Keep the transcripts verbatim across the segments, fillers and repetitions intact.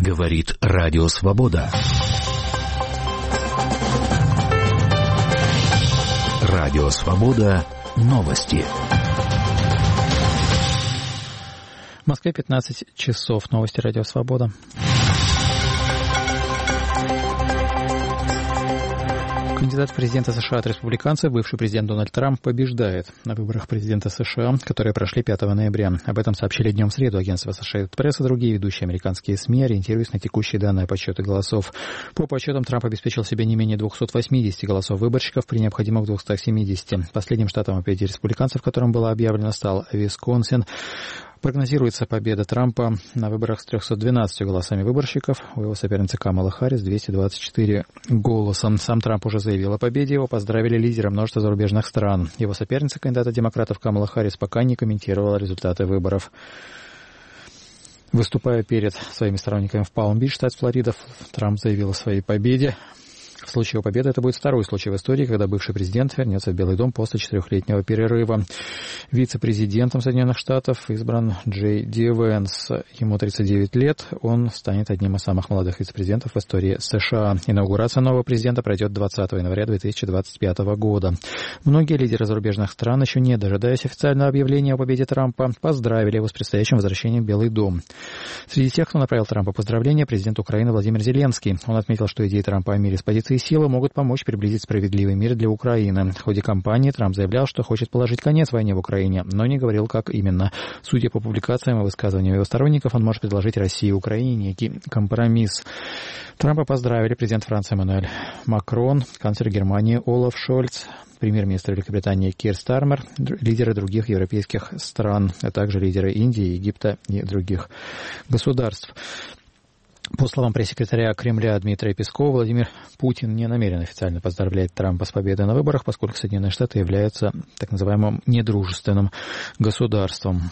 Говорит Радио Свобода. Радио Свобода. Новости. В Москве пятнадцать часов. Новости Радио Свобода. Кандидат в президенты США от республиканцев, бывший президент Дональд Трамп, побеждает на выборах президента США, которые прошли пятого ноября. Об этом сообщили днем в среду агентство Associated Press и другие ведущие американские СМИ, ориентируясь на текущие данные подсчета голосов. По подсчетам, Трамп обеспечил себе не менее двести восемьдесят голосов выборщиков при необходимых двухстах семидесяти. Последним штатом опять республиканцев, которым было объявлено, стал Висконсин. Прогнозируется победа Трампа на выборах с тремястами двенадцатью голосами выборщиков. У его соперницы Камалы Харрис двести двадцать четыре голоса. Сам Трамп уже заявил о победе. Его поздравили лидеры множества зарубежных стран. Его соперница, кандидата демократов Камала Харрис, пока не комментировала результаты выборов. Выступая перед своими сторонниками в Палм-Бич, штат Флорида, Трамп заявил о своей победе. В случае его победы это будет второй случай в истории, когда бывший президент вернется в Белый дом после четырехлетнего перерыва. Вице-президентом Соединенных Штатов избран Джей Ди Вэнс. Ему тридцать девять лет. Он станет одним из самых молодых вице-президентов в истории США. Инаугурация нового президента пройдет двадцатого января две тысячи двадцать пятого года. Многие лидеры зарубежных стран, еще не дожидаясь официального объявления о победе Трампа, поздравили его с предстоящим возвращением в Белый дом. Среди тех, кто направил Трампу поздравления, президент Украины Владимир Зеленский. Он отметил, что идеи Трампа о мире с позиции силы могут помочь приблизить справедливый мир для Украины. В ходе кампании Трамп заявлял, что хочет положить конец войне в Украине, но не говорил, как именно. Судя по публикациям и высказываниям его сторонников, он может предложить России и Украине некий компромисс. Трампа поздравили президент Франции Эммануэль Макрон, канцлер Германии Олаф Шольц, премьер-министр Великобритании Кир Стармер, лидеры других европейских стран, а также лидеры Индии, Египта и других государств. По словам пресс-секретаря Кремля Дмитрия Пескова, Владимир Путин не намерен официально поздравлять Трампа с победой на выборах, поскольку Соединенные Штаты являются так называемым недружественным государством.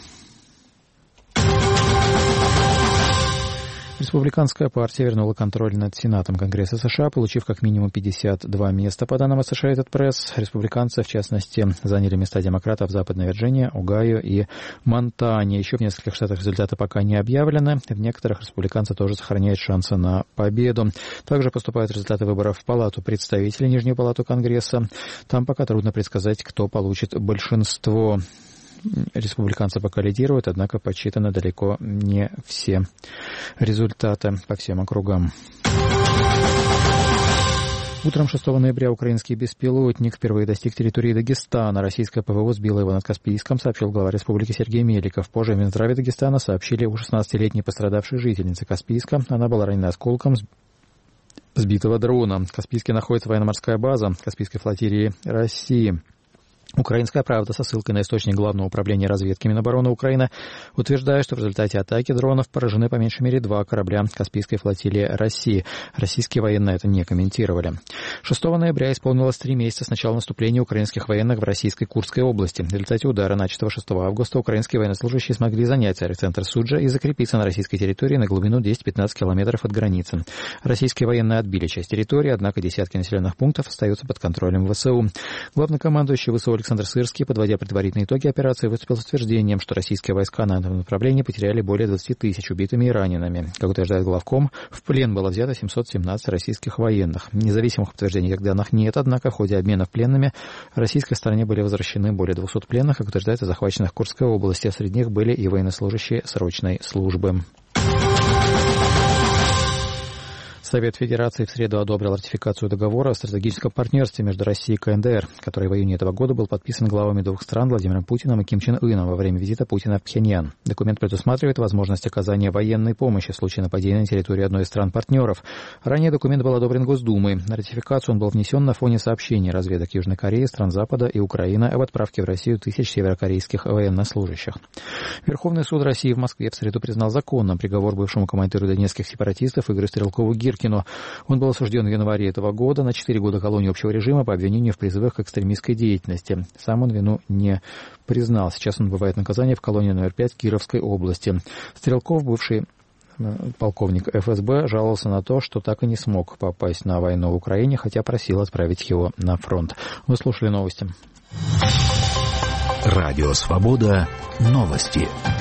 Республиканская партия вернула контроль над Сенатом Конгресса США, получив как минимум пятьдесят два места. По данным Associated Press, республиканцы, в частности, заняли места демократов в Западной Вирджинии, Огайо и Монтане. Еще в нескольких штатах результаты пока не объявлены. В некоторых республиканцы тоже сохраняют шансы на победу. Также поступают результаты выборов в Палату представителей, Нижнюю палату Конгресса. Там пока трудно предсказать, кто получит большинство. Республиканцы пока лидируют, однако подсчитаны далеко не все результаты по всем округам. Утром шестого ноября украинский беспилотник впервые достиг территории Дагестана. Российское ПВО сбило его над Каспийском, сообщил глава республики Сергей Меликов. Позже в Минздраве Дагестана сообщили о шестнадцатилетней пострадавшей жительнице Каспийска. Она была ранена осколком сбитого дрона. В Каспийске находится военно-морская база Каспийской флотилии России. Украинская правда со ссылкой на источник Главного управления разведки Минобороны Украины утверждает, что в результате атаки дронов поражены по меньшей мере два корабля Каспийской флотилии России. Российские военные это не комментировали. шестого ноября исполнилось три месяца с начала наступления украинских военных в российской Курской области. В результате удара, начатого шестого августа, украинские военнослужащие смогли занять центр Суджа и закрепиться на российской территории на глубину десять-пятнадцать километров от границы. Российские военные отбили часть территории, однако десятки населенных пунктов остаются под контролем ВСУ. Главнокомандующий ВСУ Александр Сырский, подводя предварительные итоги операции, выступил с утверждением, что российские войска на этом направлении потеряли более двадцати тысяч убитыми и ранеными. Как утверждает главком, в плен было взято семьсот семнадцать российских военных. Независимых подтверждений этих данных нет, однако в ходе обменов пленными российской стороне были возвращены более двухсот пленных, как утверждается, захваченных в Курской области. Среди них были и военнослужащие срочной службы. Совет Федерации в среду одобрил ратификацию договора о стратегическом партнерстве между Россией и КНДР, который в июне этого года был подписан главами двух стран Владимиром Путиным и Ким Чен Ыном во время визита Путина в Пхеньян. Документ предусматривает возможность оказания военной помощи в случае нападения на территорию одной из стран-партнеров. Ранее документ был одобрен Госдумой. На ратификацию он был внесен на фоне сообщений разведок Южной Кореи, стран Запада и Украины об отправке в Россию тысяч северокорейских военнослужащих. Верховный суд России в Москве в среду признал законным приговор бывшему командиру донецких сепаратистов Игорю Стрелкову-Гиркину. Он был осужден в январе этого года на четыре года колонии общего режима по обвинению в призывах к экстремистской деятельности. Сам он вину не признал. Сейчас он отбывает наказание в колонии номер пять Кировской области. Стрелков, бывший полковник эф эс бэ, жаловался на то, что так и не смог попасть на войну в Украине, хотя просил отправить его на фронт. Вы слушали новости. Радио Свобода. Новости.